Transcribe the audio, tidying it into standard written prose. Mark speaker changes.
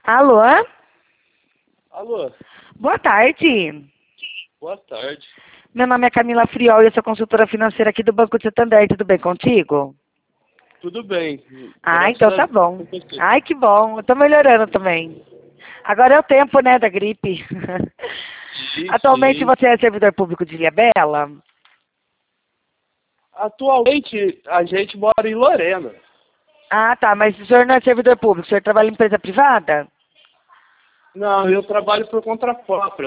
Speaker 1: Alô?
Speaker 2: Alô,
Speaker 1: Boa tarde.
Speaker 2: boa tarde.
Speaker 1: Meu nome é Camila Friol e eu sou consultora financeira aqui do Banco de Santander. Tudo bem contigo?
Speaker 2: Tudo bem?
Speaker 1: Ah,
Speaker 2: Graças
Speaker 1: então
Speaker 2: a
Speaker 1: tá
Speaker 2: Deus.
Speaker 1: bom. Ai, que bom. Eu tô melhorando também. Agora é o tempo, né, da gripe.
Speaker 2: Sim,
Speaker 1: Atualmente
Speaker 2: sim.
Speaker 1: você é servidor público de Ilhabela?
Speaker 2: Atualmente a gente mora em Lorena.
Speaker 1: Ah, tá. Mas o senhor não é servidor público, o senhor trabalha em empresa privada?
Speaker 2: Não, eu trabalho por conta própria.